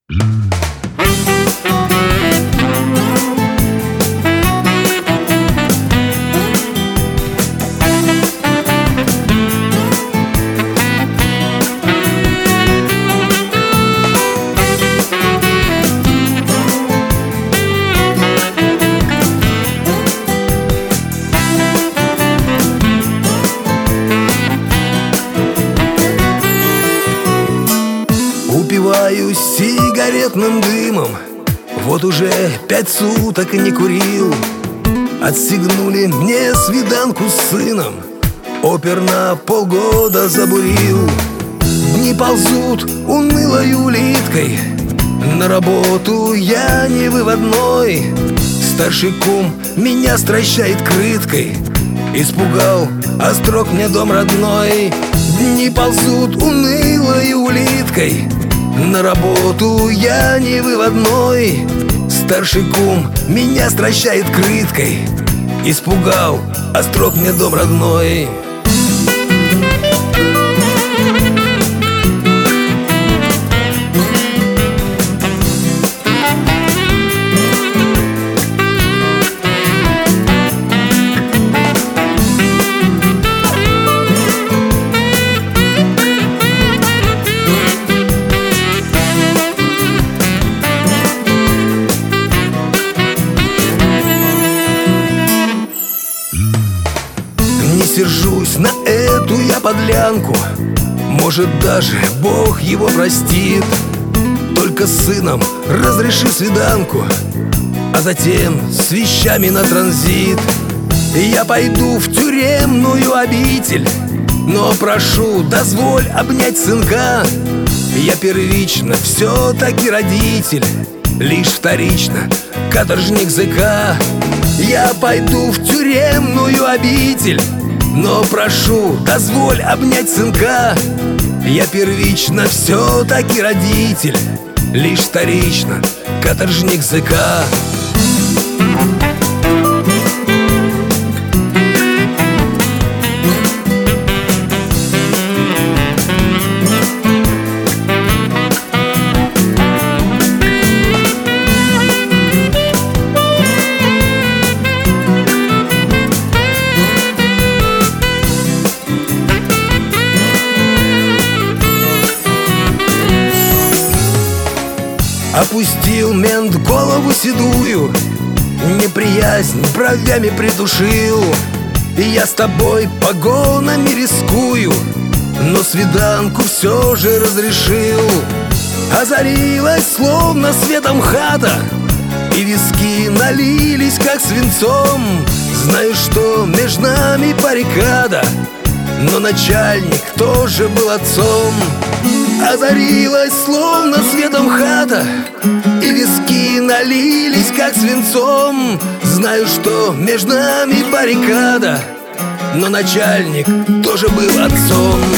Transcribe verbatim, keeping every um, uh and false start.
Упиваюсь сигаретным дымом, вот уже пять суток не курил. Отстегнули мне свиданку с сыном, опер на полгода забурил. Дни ползут унылой улиткой, на работу я не выводной. Старший кум меня стращает крыткой, испугал острог мне дом родной. Дни ползут унылой улиткой, на работу я не выводной. Старший кум меня стращает крыткой, испугал острог мне дом родной. Не сержусь на эту я подлянку, может, даже Бог его простит. Только с сыном разреши свиданку, а затем с вещами на транзит. Я пойду в тюремную обитель, но прошу, дозволь обнять сынка. Я первично все-таки родитель, лишь вторично каторжник ЗК. Я пойду в тюремную обитель, но прошу, дозволь обнять сынка. Я первично все-таки родитель, лишь вторично каторжник ЗК. Опустил мент голову седую, неприязнь бровями придушил. И я с тобой погонами рискую, но свиданку все же разрешил. Озарилась словно светом хата, и виски налились как свинцом. Знаю, что между нами баррикада, но начальник тоже был отцом. Озарилась словно светом хата, и виски налились как свинцом. Знаю, что между нами баррикада, но начальник тоже был отцом.